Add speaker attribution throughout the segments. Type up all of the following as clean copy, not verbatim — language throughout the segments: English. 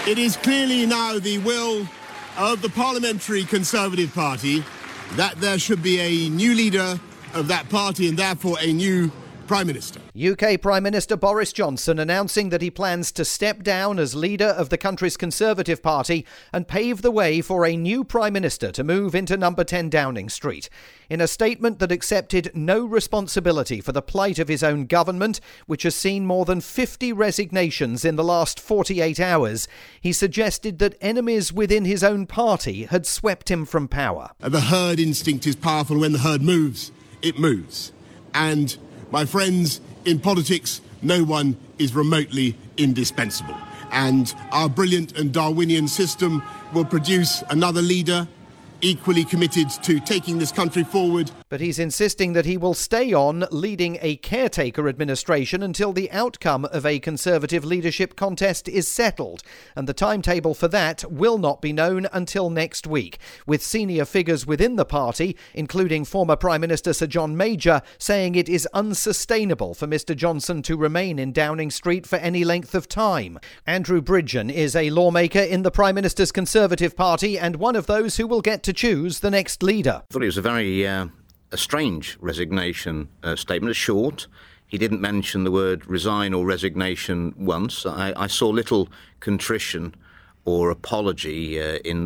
Speaker 1: It is clearly now the will of the Parliamentary Conservative Party that there should be a new leader of that party and therefore a new Prime Minister.
Speaker 2: UK Prime Minister Boris Johnson announcing that he plans to step down as leader of the country's Conservative Party and pave the way for a new Prime Minister to move into number 10 Downing Street. In a statement that accepted no responsibility for the plight of his own government, which has seen more than 50 resignations in the last 48 hours, he suggested that enemies within his own party had swept him from power.
Speaker 1: The herd instinct is powerful. When the herd moves, it moves. And my friends, in politics, no one is remotely indispensable. And our brilliant and Darwinian system will produce another leader equally committed to taking this country forward.
Speaker 2: But he's insisting that he will stay on leading a caretaker administration until the outcome of a Conservative leadership contest is settled. And the timetable for that will not be known until next week, with senior figures within the party, including former Prime Minister Sir John Major, saying it is unsustainable for Mr Johnson to remain in Downing Street for any length of time. Andrew Bridgen is a lawmaker in the Prime Minister's Conservative Party and one of those who will get to choose the next leader.
Speaker 3: I thought it was a very a strange resignation statement, short. He didn't mention the word resign or resignation once. I saw little contrition or apology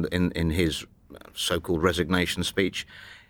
Speaker 3: in his so-called resignation speech.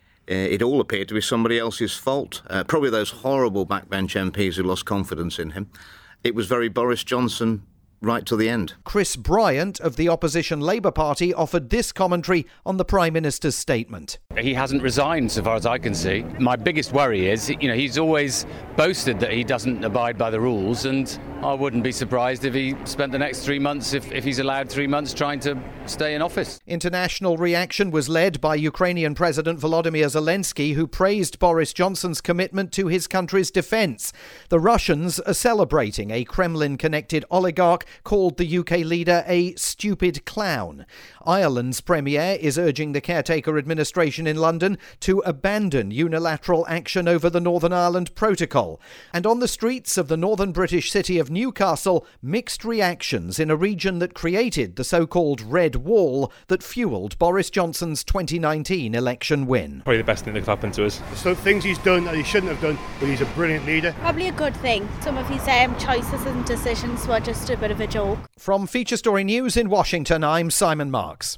Speaker 3: It all appeared to be somebody else's fault, probably those horrible backbench MPs who lost confidence in him. It was very Boris Johnson right to the end.
Speaker 2: Chris Bryant of the opposition Labour Party offered this commentary on the Prime Minister's statement.
Speaker 4: He hasn't resigned so far as I can see. My biggest worry is, he's always boasted that he doesn't abide by the rules, and I wouldn't be surprised if he spent the next 3 months, if he's allowed 3 months, trying to stay in office.
Speaker 2: International reaction was led by Ukrainian President Volodymyr Zelensky, who praised Boris Johnson's commitment to his country's defence. The Russians are celebrating a Kremlin-connected oligarch called the UK leader a stupid clown. Ireland's Premier is urging the caretaker administration in London to abandon unilateral action over the Northern Ireland Protocol. And on the streets of the northern British city of Newcastle, mixed reactions in a region that created the so-called Red Wall that fuelled Boris Johnson's 2019 election win.
Speaker 5: Probably the best thing that could happen to us.
Speaker 6: So things he's done that he shouldn't have done, but he's a brilliant leader.
Speaker 7: Probably a good thing. Some of his choices and decisions were just a bit of a joke.
Speaker 2: From Feature Story News in Washington, I'm Simon Marks.